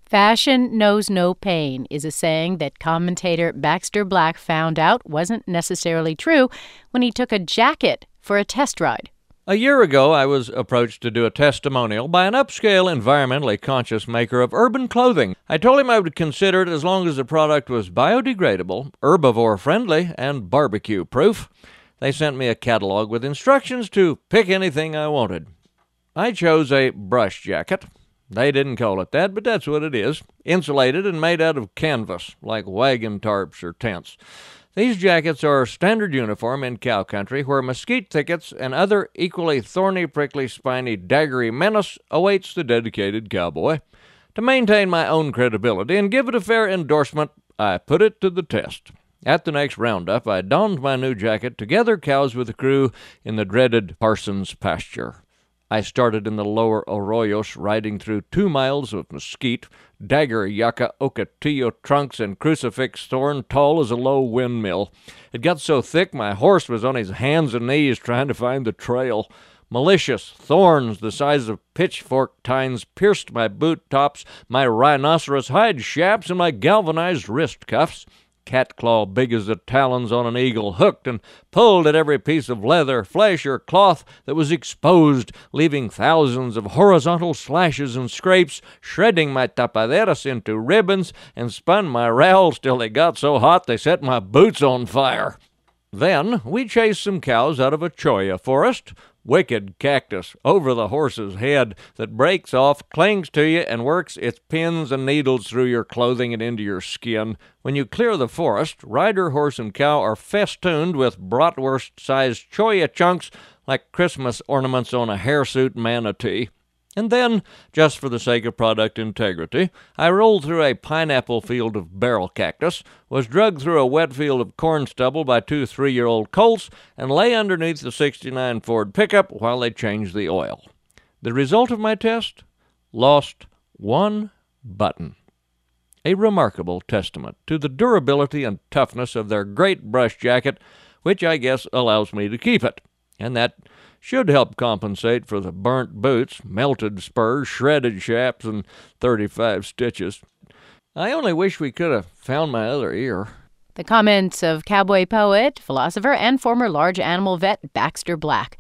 Fashion knows no pain is a saying that commentator Baxter Black found out wasn't necessarily true when he took a jacket for a test ride. A year ago, I was approached to do a testimonial by an upscale, environmentally conscious maker of urban clothing. I told him I would consider it as long as the product was biodegradable, herbivore-friendly, and barbecue-proof. They sent me a catalog with instructions to pick anything I wanted. I chose a brush jacket. They didn't call it that, but that's what it is. Insulated and made out of canvas, like wagon tarps or tents. These jackets are standard uniform in cow country, where mesquite thickets and other equally thorny, prickly, spiny, daggery menace awaits the dedicated cowboy. To maintain my own credibility and give it a fair endorsement, I put it to the test. At the next roundup, I donned my new jacket to gather cows with the crew in the dreaded Parsons pasture. I started in the lower arroyos, riding through 2 miles of mesquite, dagger, yucca, ocotillo trunks, and crucifix thorn tall as a low windmill. It got so thick my horse was on his hands and knees trying to find the trail. Malicious thorns the size of pitchfork tines pierced my boot tops, my rhinoceros hide shaps, and my galvanized wrist cuffs. Cat claw big as the talons on an eagle hooked and pulled at every piece of leather, flesh, or cloth that was exposed, leaving thousands of horizontal slashes and scrapes, shredding my tapaderas into ribbons, and spun my rowels till they got so hot they set my boots on fire. Then we chased some cows out of a cholla forest, wicked cactus, over the horse's head that breaks off, clings to you, and works its pins and needles through your clothing and into your skin. When you clear the forest, rider, horse, and cow are festooned with bratwurst-sized cholla chunks like Christmas ornaments on a hirsute manatee. And then, just for the sake of product integrity, I rolled through a pineapple field of barrel cactus, was drugged through a wet field of corn stubble by 2 3-year-old colts, and lay underneath the '69 Ford pickup while they changed the oil. The result of my test? Lost 1 button. A remarkable testament to the durability and toughness of their great brush jacket, which I guess allows me to keep it. And that should help compensate for the burnt boots, melted spurs, shredded shafts, and 35 stitches. I only wish we could have found my other ear. The comments of cowboy poet, philosopher, and former large animal vet Baxter Black.